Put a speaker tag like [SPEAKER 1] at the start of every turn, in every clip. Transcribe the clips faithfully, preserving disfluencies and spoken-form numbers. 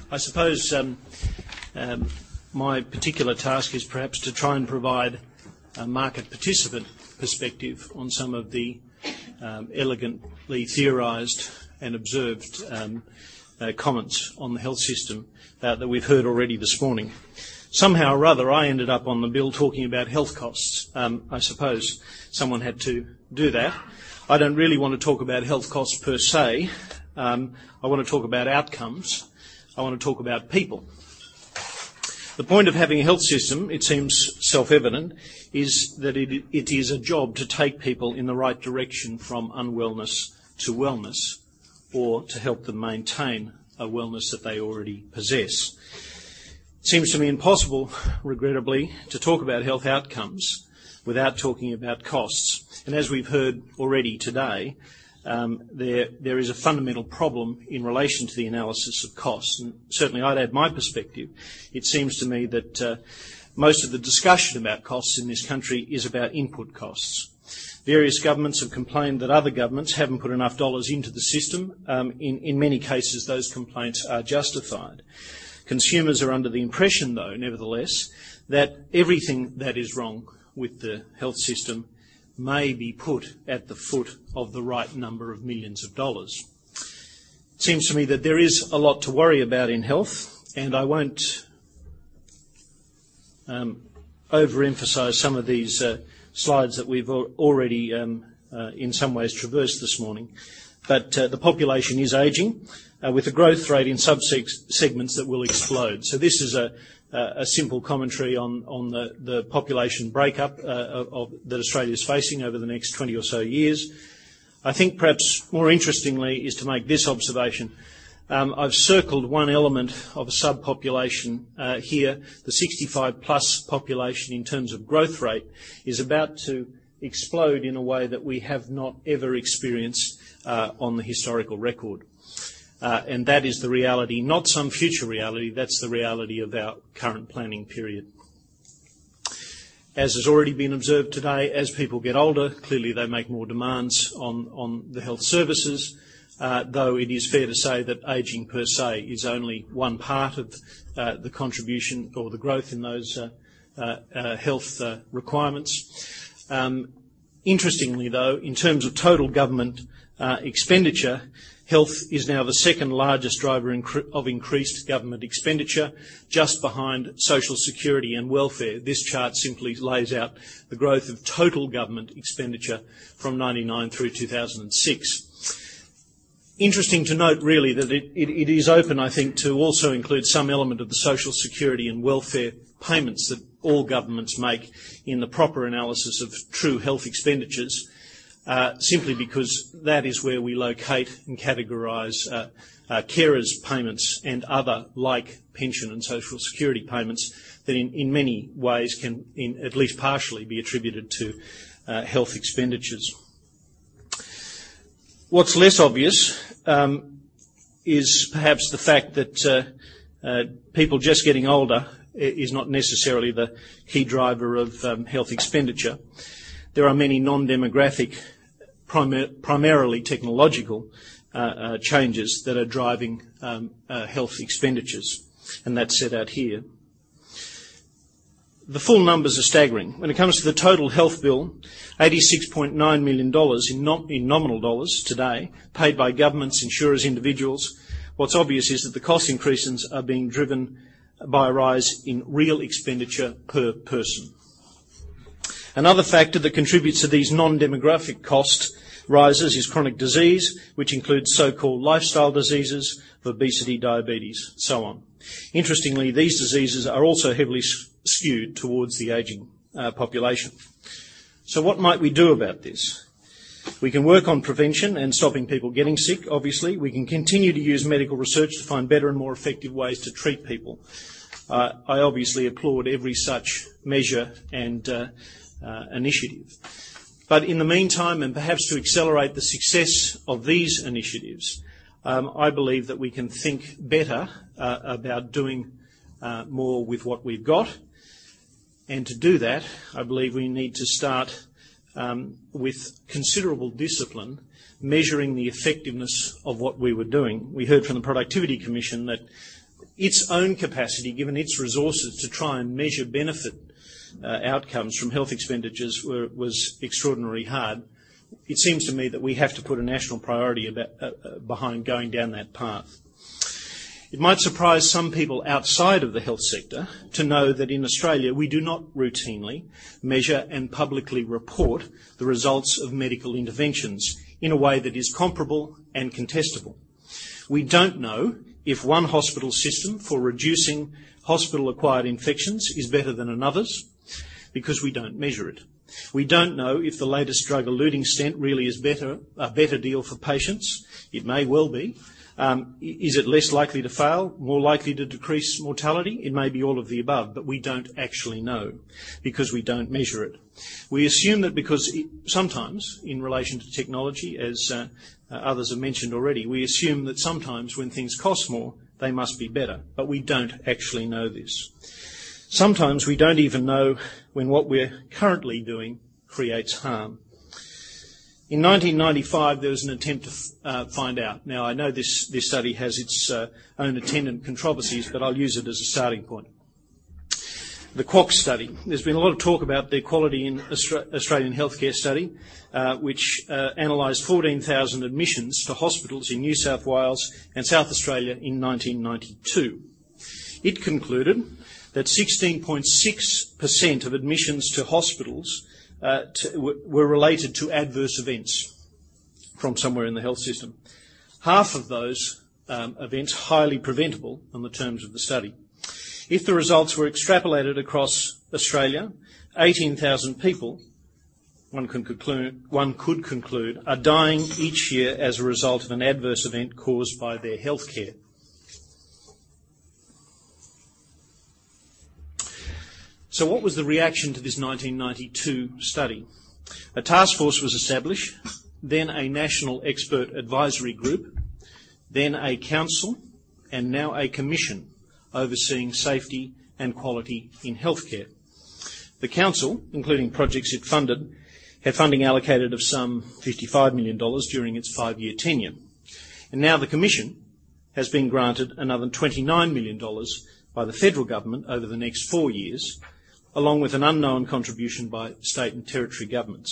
[SPEAKER 1] I suppose um, um, my particular task is perhaps to try and provide a market participant perspective on some of the um, elegantly theorised and observed um, uh, comments on the health system uh, that we've heard already this morning. Somehow or other, I ended up on the bill talking about health costs. Um, I suppose someone had to do that. I don't really want to talk about health costs per se. Um, I want to talk about outcomes. I want to talk about people. The point of having a health system, it seems self-evident, is that it, it is a job to take people in the right direction from unwellness to wellness, or to help them maintain a wellness that they already possess. It seems to me impossible, regrettably, to talk about health outcomes without talking about costs. And as we've heard already today, um, there, there is a fundamental problem in relation to the analysis of costs. And certainly I'd add my perspective. It seems to me that uh, most of the discussion about costs in this country is about input costs. Various governments have complained that other governments haven't put enough dollars into the system. Um, in, in many cases, those complaints are justified. Consumers are under the impression, though, nevertheless, that everything that is wrong with the health system may be put at the foot of the right number of millions of dollars. It seems to me that there is a lot to worry about in health, and I won't um, overemphasise some of these uh, slides that we've already um, uh, in some ways traversed this morning. But uh, the population is ageing, uh, with a growth rate in sub-segments that will explode. So this is a, a simple commentary on, on the, the population breakup uh, of, of, that Australia is facing over the next twenty or so years. I think perhaps more interestingly is to make this observation. Um, I've circled one element of a subpopulation uh, here. The sixty-five plus population in terms of growth rate is about to explode in a way that we have not ever experienced uh, on the historical record. Uh, and that is the reality, not some future reality, that's the reality of our current planning period. As has already been observed today, as people get older, clearly they make more demands on, on the health services, uh, though it is fair to say that ageing per se is only one part of uh, the contribution or the growth in those uh, uh, uh, health uh, requirements. Um, interestingly, though, in terms of total government uh, expenditure, health is now the second largest driver of increased government expenditure, just behind social security and welfare. This chart simply lays out the growth of total government expenditure from ninety-nine through two thousand six. Interesting to note, really, that it, it, it is open, I think, to also include some element of the social security and welfare payments that all governments make in the proper analysis of true health expenditures. Uh, simply because that is where we locate and categorise uh, uh, carers' payments and other like pension and social security payments that in, in many ways can, in, at least partially, be attributed to uh, health expenditures. What's less obvious um, is perhaps the fact that uh, uh, people just getting older is not necessarily the key driver of um, health expenditure. There are many non-demographic, primar- primarily technological uh, uh, changes that are driving um, uh, health expenditures, and that's set out here. The full numbers are staggering. When it comes to the total health bill, eighty-six point nine million dollars in, nom- in nominal dollars today, paid by governments, insurers, individuals. What's obvious is that the cost increases are being driven by a rise in real expenditure per person. Another factor that contributes to these non-demographic cost rises is chronic disease, which includes so-called lifestyle diseases, obesity, diabetes, so on. Interestingly, these diseases are also heavily skewed towards the ageing uh, population. So what might we do about this? We can work on prevention and stopping people getting sick, obviously. We can continue to use medical research to find better and more effective ways to treat people. Uh, I obviously applaud every such measure and uh, uh, initiative. But in the meantime, and perhaps to accelerate the success of these initiatives, um, I believe that we can think better uh, about doing uh, more with what we've got. And to do that, I believe we need to start um, with considerable discipline, measuring the effectiveness of what we were doing. We heard from the Productivity Commission that its own capacity, given its resources to try and measure benefit uh, outcomes from health expenditures were, was extraordinarily hard. It seems to me that we have to put a national priority about, uh, uh, behind going down that path. It might surprise some people outside of the health sector to know that in Australia we do not routinely measure and publicly report the results of medical interventions in a way that is comparable and contestable. We don't know if one hospital system for reducing hospital-acquired infections is better than another's because we don't measure it. We don't know if the latest drug-eluting stent really is better, a better deal for patients. It may well be. Um, is it less likely to fail, more likely to decrease mortality? It may be all of the above, but we don't actually know because we don't measure it. We assume that because it, sometimes, in relation to technology, as uh, uh, others have mentioned already, we assume that sometimes when things cost more, they must be better, but we don't actually know this. Sometimes we don't even know when what we're currently doing creates harm. In nineteen ninety-five, there was an attempt to uh, find out. Now, I know this, this study has its uh, own attendant controversies, but I'll use it as a starting point. The Kwok study. There's been a lot of talk about the Quality in Austra- Australian Healthcare study, uh, which uh, analysed fourteen thousand admissions to hospitals in New South Wales and South Australia in nineteen ninety-two. It concluded that sixteen point six percent of admissions to hospitals Uh, to, w- were related to adverse events from somewhere in the health system. Half of those um, events highly preventable on the terms of the study. If the results were extrapolated across Australia, eighteen thousand people, one could conclude, one could conclude, are dying each year as a result of an adverse event caused by their health care. So what was the reaction to this nineteen ninety-two study? A task force was established, then a national expert advisory group, then a council, and now a commission overseeing safety and quality in healthcare. The council, including projects it funded, had funding allocated of some fifty-five million dollars during its five-year tenure. And now the commission has been granted another twenty-nine million dollars by the federal government over the next four years, along with an unknown contribution by state and territory governments.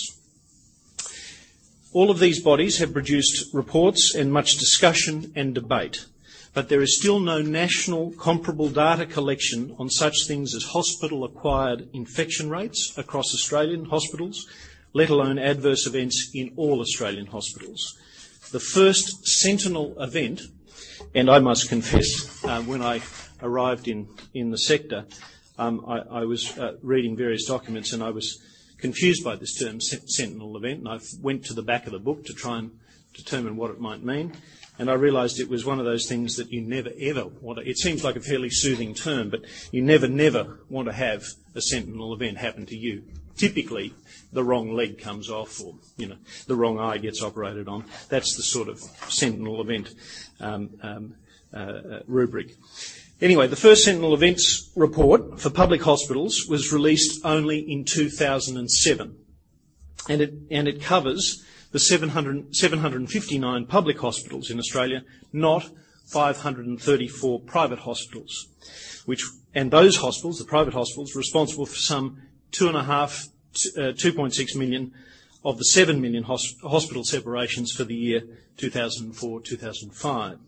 [SPEAKER 1] All of these bodies have produced reports and much discussion and debate, but there is still no national comparable data collection on such things as hospital-acquired infection rates across Australian hospitals, let alone adverse events in all Australian hospitals. The first Sentinel event, and I must confess, uh, when I arrived in, in the sector, Um, I, I was uh, reading various documents and I was confused by this term, Sentinel event, and I went to the back of the book to try and determine what it might mean, and I realised it was one of those things that you never, ever want to... It seems like a fairly soothing term, but you never, never want to have a Sentinel event happen to you. Typically, the wrong leg comes off or, you know, the wrong eye gets operated on. That's the sort of Sentinel event um, um, uh, uh, rubric. Anyway, the first Sentinel Events report for public hospitals was released only in two thousand seven, and it, and it covers the seven hundred, seven hundred fifty-nine public hospitals in Australia, not five hundred thirty-four private hospitals, which, and those hospitals, the private hospitals, were responsible for some two and a half, uh, two point six million of the seven million hosp- hospital separations for the year two thousand four to two thousand five.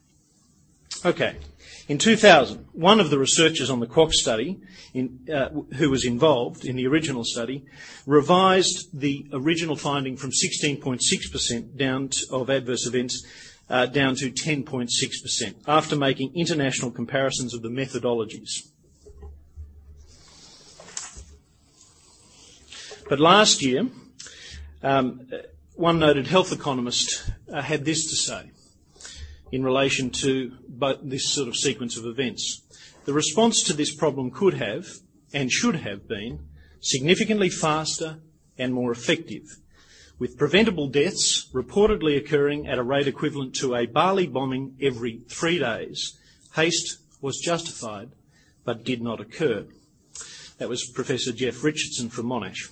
[SPEAKER 1] Okay. In two thousand, one of the researchers on the Kwok study, in, uh, who was involved in the original study, revised the original finding from sixteen point six percent down to, of adverse events uh, down to ten point six percent after making international comparisons of the methodologies. But last year, um, one noted health economist uh, had this to say in relation to both this sort of sequence of events. The response to this problem could have, and should have been, significantly faster and more effective, with preventable deaths reportedly occurring at a rate equivalent to a Bali bombing every three days. Haste was justified, but did not occur. That was Professor Jeff Richardson from Monash.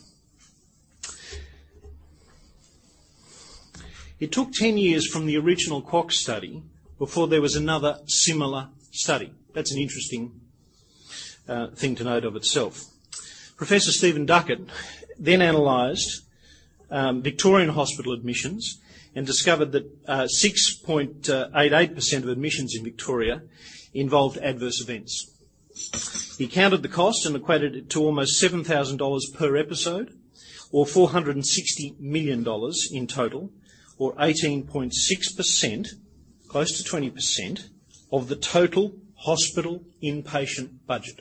[SPEAKER 1] It took ten years from the original Kwok study before there was another similar study. That's an interesting uh, thing to note of itself. Professor Stephen Duckett then analysed um, Victorian hospital admissions and discovered that uh, six point eight eight percent of admissions in Victoria involved adverse events. He counted the cost and equated it to almost seven thousand dollars per episode, or four hundred sixty million dollars in total, or eighteen point six percent, close to twenty percent, of the total hospital inpatient budget.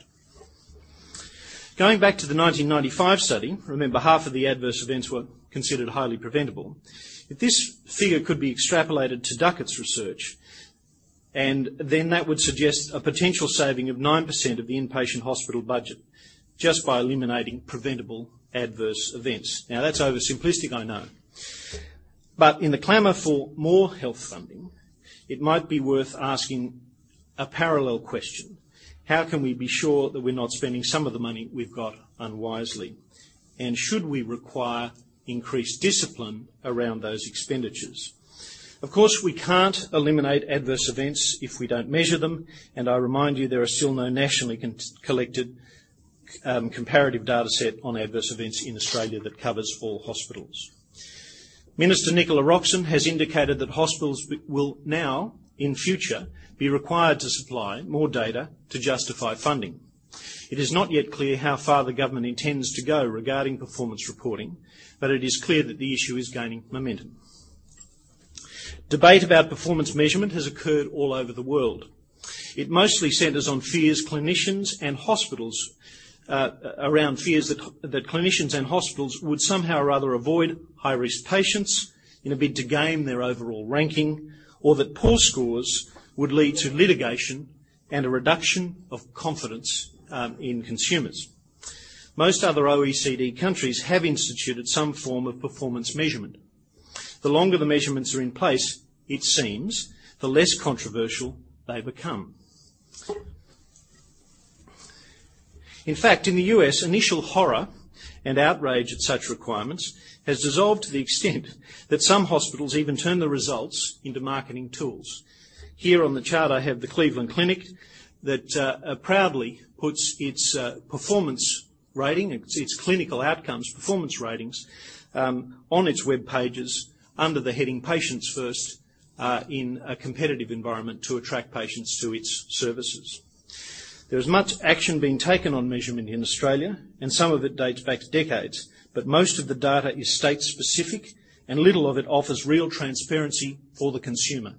[SPEAKER 1] Going back to the nineteen ninety-five study, remember half of the adverse events were considered highly preventable. If this figure could be extrapolated to Duckett's research, and then that would suggest a potential saving of nine percent of the inpatient hospital budget just by eliminating preventable adverse events. Now, that's oversimplistic, I know. But in the clamour for more health funding, it might be worth asking a parallel question. How can we be sure that we're not spending some of the money we've got unwisely? And should we require increased discipline around those expenditures? Of course, we can't eliminate adverse events if we don't measure them, and I remind you there are still no nationally con- collected um, comparative data set on adverse events in Australia that covers all hospitals. Minister Nicola Roxon has indicated that hospitals will now, in future, be required to supply more data to justify funding. It is not yet clear how far the government intends to go regarding performance reporting, but it is clear that the issue is gaining momentum. Debate about performance measurement has occurred all over the world. It mostly centres on fears clinicians and hospitals, uh, around fears that, that clinicians and hospitals would somehow or other avoid high-risk patients in a bid to game their overall ranking, or that poor scores would lead to litigation and a reduction of confidence um, in consumers. Most other O E C D countries have instituted some form of performance measurement. The longer the measurements are in place, it seems, the less controversial they become. In fact, in the U S, initial horror and outrage at such requirements has dissolved to the extent that some hospitals even turn the results into marketing tools. Here on the chart I have the Cleveland Clinic that uh, proudly puts its uh, performance rating, its, its clinical outcomes performance ratings, um, on its web pages under the heading Patients First uh, in a competitive environment to attract patients to its services. There is much action being taken on measurement in Australia, and some of it dates back to decades, but most of the data is state-specific and little of it offers real transparency for the consumer.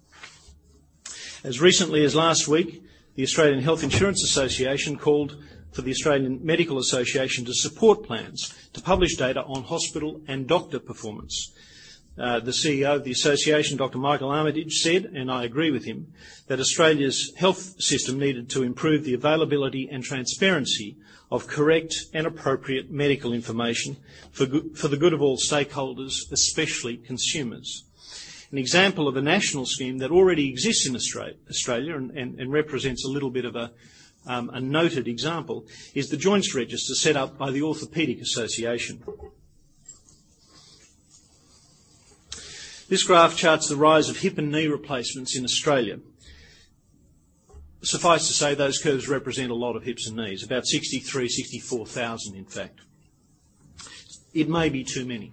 [SPEAKER 1] As recently as last week, the Australian Health Insurance Association called for the Australian Medical Association to support plans to publish data on hospital and doctor performance. Uh, the C E O of the association, Doctor Michael Armitage, said, and I agree with him, that Australia's health system needed to improve the availability and transparency of correct and appropriate medical information for, go- for the good of all stakeholders, especially consumers. An example of a national scheme that already exists in Australia, Australia and, and, and represents a little bit of a, um, a noted example is the Joints Register set up by the Orthopaedic Association. This graph charts the rise of hip and knee replacements in Australia. Suffice to say, those curves represent a lot of hips and knees, about sixty-three, sixty-four thousand in fact. It may be too many.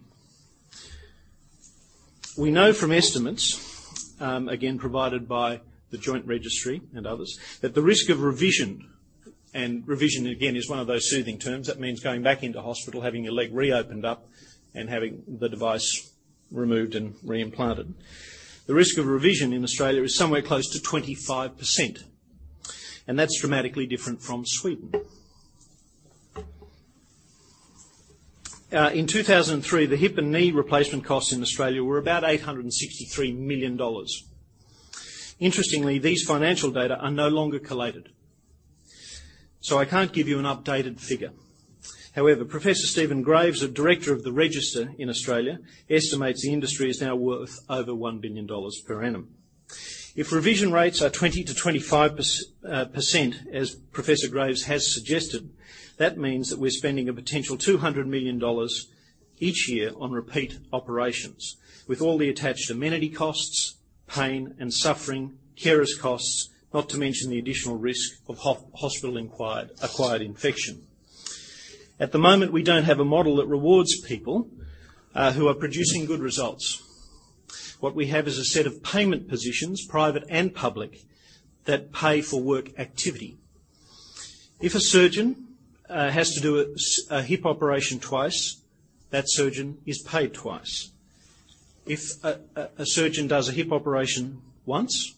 [SPEAKER 1] We know from estimates, um, again provided by the Joint Registry and others, that the risk of revision, and revision again is one of those soothing terms, that means going back into hospital, having your leg reopened up and having the device removed and reimplanted. The risk of revision in Australia is somewhere close to twenty-five percent, and that's dramatically different from Sweden. Uh, in two thousand three, the hip and knee replacement costs in Australia were about eight hundred sixty-three million dollars. Interestingly, these financial data are no longer collated, so I can't give you an updated figure. However, Professor Stephen Graves, a director of the Register in Australia, estimates the industry is now worth over one billion dollars per annum. If revision rates are twenty to twenty-five percent, as Professor Graves has suggested, that means that we're spending a potential two hundred million dollars each year on repeat operations, with all the attached amenity costs, pain and suffering, carers' costs, not to mention the additional risk of ho- hospital-acquired acquired infection. At the moment, we don't have a model that rewards people uh, who are producing good results. What we have is a set of payment positions, private and public, that pay for work activity. If a surgeon uh, has to do a, a hip operation twice, that surgeon is paid twice. If a, a, a surgeon does a hip operation once,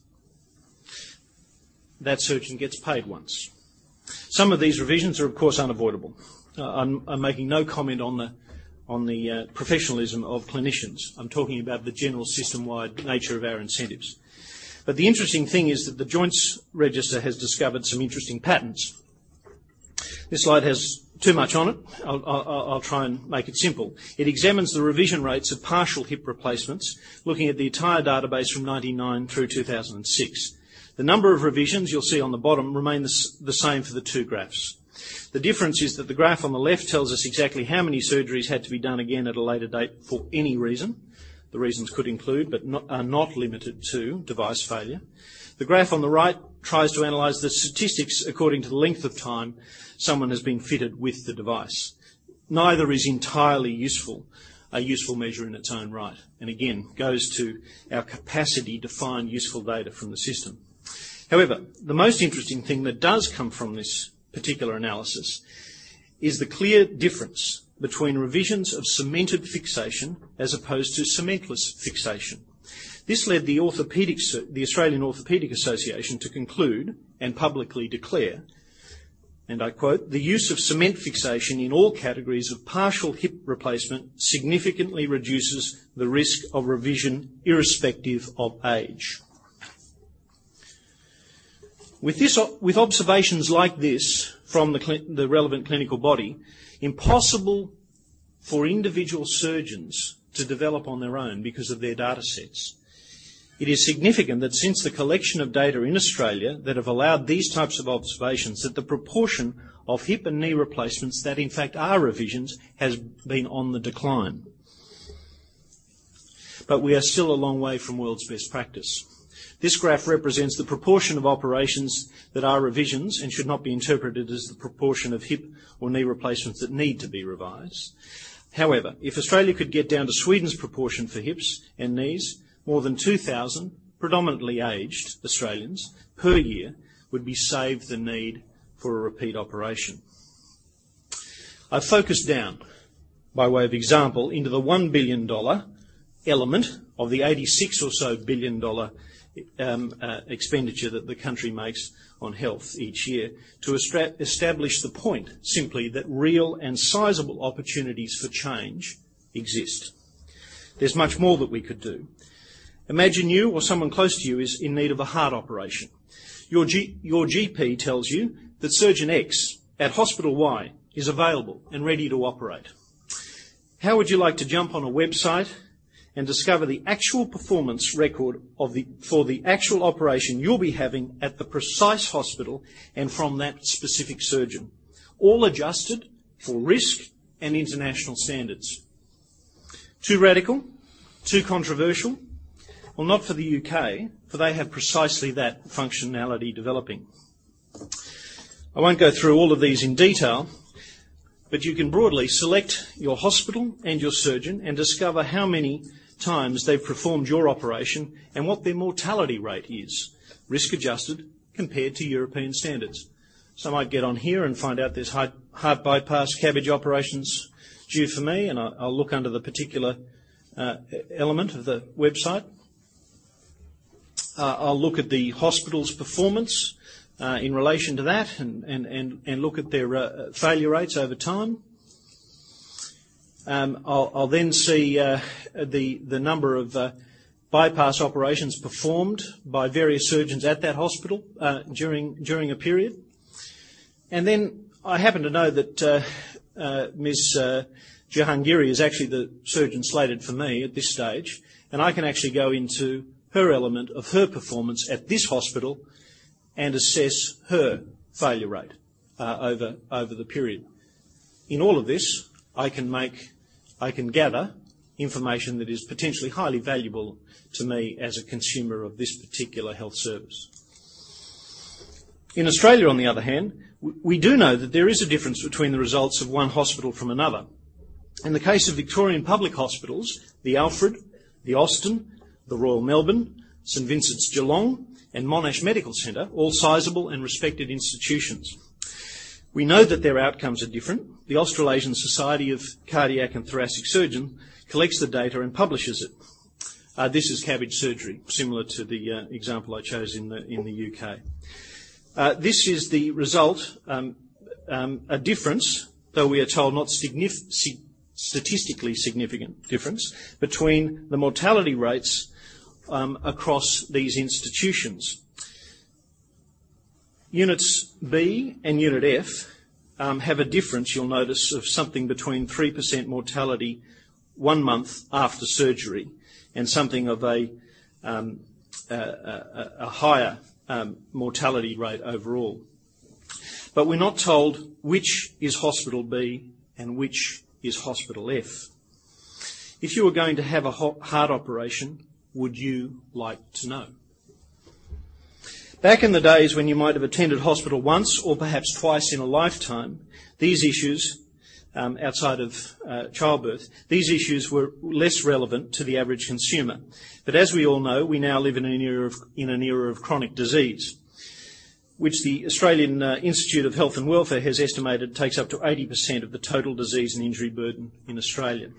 [SPEAKER 1] that surgeon gets paid once. Some of these revisions are, of course, unavoidable. Uh, I'm, I'm making no comment on the on the uh, professionalism of clinicians. I'm talking about the general system-wide nature of our incentives. But the interesting thing is that the Joints Register has discovered some interesting patterns. This slide has too much on it. I'll, I'll, I'll try and make it simple. It examines the revision rates of partial hip replacements, looking at the entire database from ninety-nine through two thousand six. The number of revisions you'll see on the bottom remain the, the same for the two graphs. The difference is that the graph on the left tells us exactly how many surgeries had to be done again at a later date for any reason. The reasons could include, but not, are not limited to, device failure. The graph on the right tries to analyse the statistics according to the length of time someone has been fitted with the device. Neither is entirely useful, a useful measure in its own right, and again goes to our capacity to find useful data from the system. However, the most interesting thing that does come from this particular analysis is the clear difference between revisions of cemented fixation as opposed to cementless fixation. This led the, Orthopaedic, the Australian Orthopaedic Association to conclude and publicly declare, and I quote, "The use of cement fixation in all categories of partial hip replacement significantly reduces the risk of revision irrespective of age." With, this, with observations like this from the, the relevant clinical body, impossible for individual surgeons to develop on their own because of their data sets. It is significant that since the collection of data in Australia that have allowed these types of observations, that the proportion of hip and knee replacements that in fact are revisions has been on the decline. But we are still a long way from world's best practice. This graph represents the proportion of operations that are revisions and should not be interpreted as the proportion of hip or knee replacements that need to be revised. However, if Australia could get down to Sweden's proportion for hips and knees, more than two thousand predominantly aged Australians per year would be saved the need for a repeat operation. I've focused down, by way of example, into the one billion dollars element of the eighty-six or so billion dollar Um, uh, expenditure that the country makes on health each year, to estra- establish the point simply that real and sizable opportunities for change exist. There's much more that we could do. Imagine you or someone close to you is in need of a heart operation. Your, G- your G P tells you that surgeon X at hospital Y is available and ready to operate. How would you like to jump on a website and discover the actual performance record of the, for the actual operation you'll be having at the precise hospital and from that specific surgeon, all adjusted for risk and international standards? Too radical? Too controversial? Well, not for the U K, for they have precisely that functionality developing. I won't go through all of these in detail, but you can broadly select your hospital and your surgeon and discover how many times they've performed your operation and what their mortality rate is, risk adjusted compared to European standards. So I might get on here and find out there's heart, heart bypass cabbage operations due for me, and I'll, I'll look under the particular uh, element of the website. Uh, I'll look at the hospital's performance uh, in relation to that and, and, and, and look at their uh, failure rates over time. Um, I'll, I'll then see uh, the, the number of uh, bypass operations performed by various surgeons at that hospital uh, during, during a period. And then I happen to know that uh, uh, Miz Uh, Jahangiri is actually the surgeon slated for me at this stage, and I can actually go into her element of her performance at this hospital and assess her failure rate uh, over, over the period. In all of this, I can make I can gather information that is potentially highly valuable to me as a consumer of this particular health service. In Australia, on the other hand, we do know that there is a difference between the results of one hospital from another. In the case of Victorian public hospitals, the Alfred, the Austin, the Royal Melbourne, St Vincent's Geelong and Monash Medical Centre, all sizable and respected institutions. We know that their outcomes are different. The Australasian Society of Cardiac and Thoracic Surgeons collects the data and publishes it. Uh, this is CABG surgery, similar to the uh, example I chose in the, in the U K. Uh, this is the result, um, um, a difference, though we are told not signif- sig- statistically significant difference, between the mortality rates um, across these institutions. Units B and Unit F um, have a difference, you'll notice, of something between three percent mortality one month after surgery and something of a, um, a, a, a higher um, mortality rate overall. But we're not told which is Hospital B and which is Hospital F. If you were going to have a heart operation, would you like to know? Back in the days when you might have attended hospital once or perhaps twice in a lifetime, these issues, um, outside of uh, childbirth, these issues were less relevant to the average consumer. But as we all know, we now live in an era of, in an era of chronic disease, which the Australian uh, Institute of Health and Welfare has estimated takes up to eighty percent of the total disease and injury burden in Australia.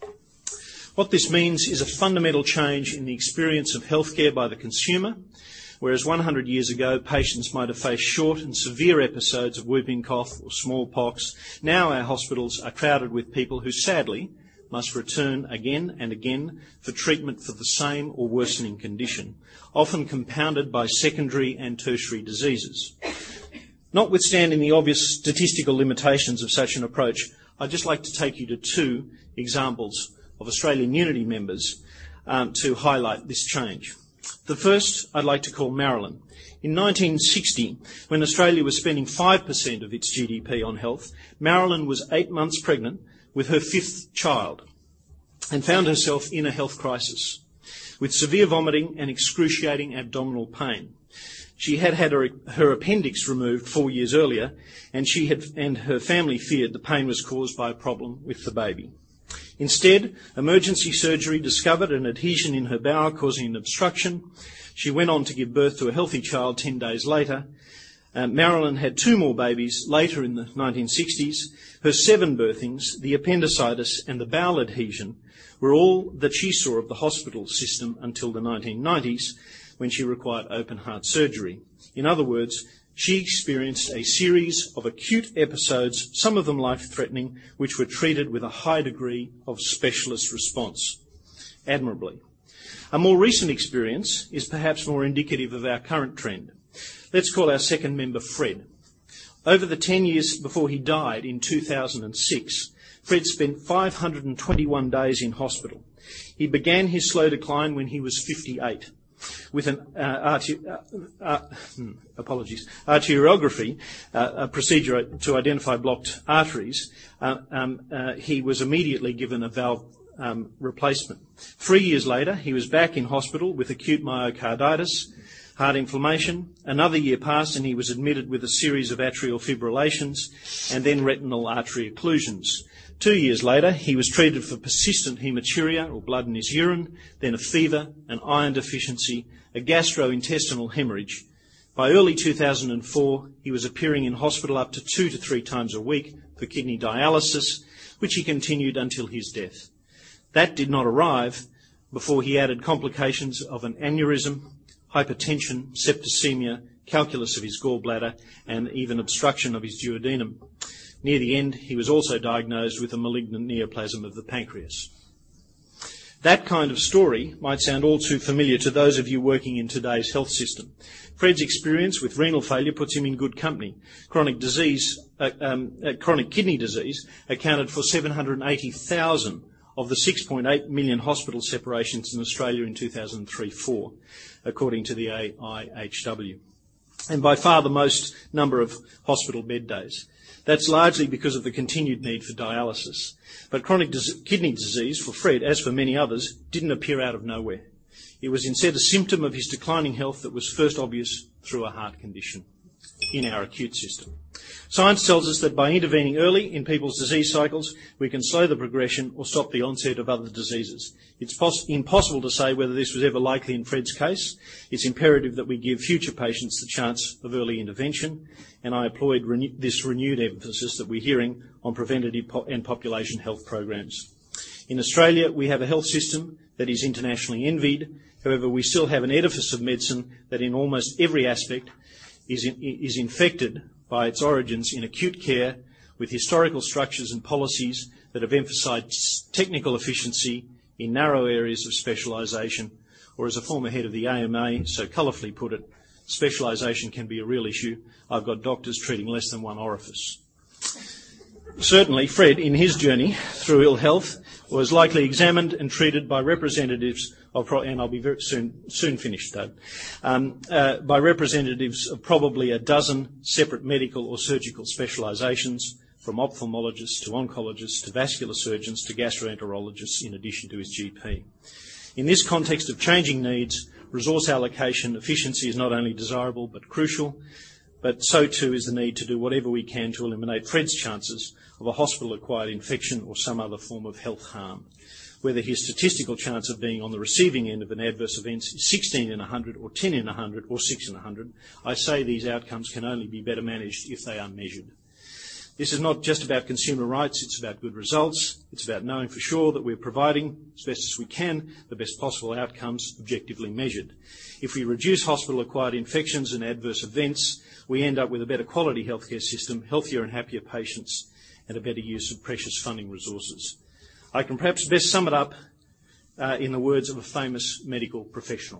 [SPEAKER 1] What this means is a fundamental change in the experience of healthcare by the consumer. Whereas one hundred years ago, patients might have faced short and severe episodes of whooping cough or smallpox, now our hospitals are crowded with people who sadly must return again and again for treatment for the same or worsening condition, often compounded by secondary and tertiary diseases. Notwithstanding the obvious statistical limitations of such an approach, I'd just like to take you to two examples of Australian Unity members um, to highlight this change. The first I'd like to call Marilyn. In nineteen sixty, when Australia was spending five percent of its G D P on health, Marilyn was eight months pregnant with her fifth child and found herself in a health crisis with severe vomiting and excruciating abdominal pain. She had had her, her appendix removed four years earlier, and she had, and her family feared the pain was caused by a problem with the baby. Instead, emergency surgery discovered an adhesion in her bowel causing an obstruction. She went on to give birth to a healthy child ten days later. Uh, Marilyn had two more babies later in the nineteen sixties. Her seven birthings, the appendicitis and the bowel adhesion were all that she saw of the hospital system until the nineteen nineties, when she required open heart surgery. In other words, she experienced a series of acute episodes, some of them life-threatening, which were treated with a high degree of specialist response. Admirably. A more recent experience is perhaps more indicative of our current trend. Let's call our second member Fred. Over the ten years before he died in two thousand six, Fred spent five hundred twenty-one days in hospital. He began his slow decline when he was fifty-eight. With an uh, arter- uh, uh, apologies, arteriography, uh, a procedure to identify blocked arteries, uh, um, uh, he was immediately given a valve um, replacement. Three years later, he was back in hospital with acute myocarditis, heart inflammation. Another year passed and he was admitted with a series of atrial fibrillations and then retinal artery occlusions. Two years later, he was treated for persistent hematuria, or blood in his urine, then a fever, an iron deficiency, a gastrointestinal hemorrhage. By early two thousand four, he was appearing in hospital up to two to three times a week for kidney dialysis, which he continued until his death. That did not arrive before he added complications of an aneurysm, hypertension, septicemia, calculus of his gallbladder, and even obstruction of his duodenum. Near the end, he was also diagnosed with a malignant neoplasm of the pancreas. That kind of story might sound all too familiar to those of you working in today's health system. Fred's experience with renal failure puts him in good company. Chronic disease, uh, um, uh, chronic kidney disease accounted for seven hundred eighty thousand of the six point eight million hospital separations in Australia in two thousand three four, according to the A I H W, and by far the most number of hospital bed days. That's largely because of the continued need for dialysis. But chronic dis- kidney disease for Fred, as for many others, didn't appear out of nowhere. It was instead a symptom of his declining health that was first obvious through a heart condition. in our acute system. Science tells us that by intervening early in people's disease cycles, we can slow the progression or stop the onset of other diseases. It's pos- impossible to say whether this was ever likely in Fred's case. It's imperative that we give future patients the chance of early intervention, and I applaud renew- this renewed emphasis that we're hearing on preventative po- and population health programs. In Australia, we have a health system that is internationally envied. However, we still have an edifice of medicine that in almost every aspect is, in, is infected by its origins in acute care, with historical structures and policies that have emphasised technical efficiency in narrow areas of specialisation, or as a former head of the A M A so colourfully put it, specialisation can be a real issue. I've got doctors treating less than one orifice. Certainly, Fred, in his journey through ill health, was likely examined and treated by representatives of, and I'll be very soon, soon finished, Doug, um, uh, by representatives of probably a dozen separate medical or surgical specialisations, from ophthalmologists to oncologists to vascular surgeons to gastroenterologists, in addition to his G P. In this context of changing needs, resource allocation efficiency is not only desirable but crucial, but so too is the need to do whatever we can to eliminate Fred's chances of a hospital-acquired infection or some other form of health harm. Whether his statistical chance of being on the receiving end of an adverse event is sixteen in one hundred or ten in one hundred or six in one hundred, I say these outcomes can only be better managed if they are measured. This is not just about consumer rights, it's about good results. It's about knowing for sure that we're providing, as best as we can, the best possible outcomes objectively measured. If we reduce hospital-acquired infections and adverse events, we end up with a better quality healthcare system, healthier and happier patients, and a better use of precious funding resources. I can perhaps best sum it up uh, in the words of a famous medical professional.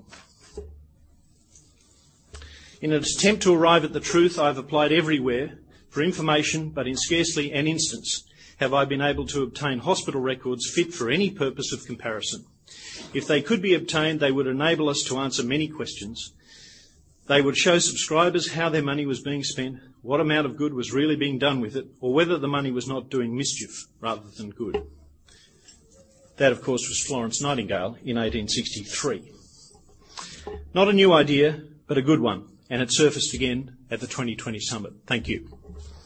[SPEAKER 1] In an attempt to arrive at the truth, I have applied everywhere for information, but in scarcely an instance have I been able to obtain hospital records fit for any purpose of comparison. If they could be obtained, they would enable us to answer many questions. They would show subscribers how their money was being spent, what amount of good was really being done with it, or whether the money was not doing mischief rather than good. That, of course, was Florence Nightingale in eighteen sixty-three. Not a new idea, but a good one, and it surfaced again at the twenty twenty summit. Thank you.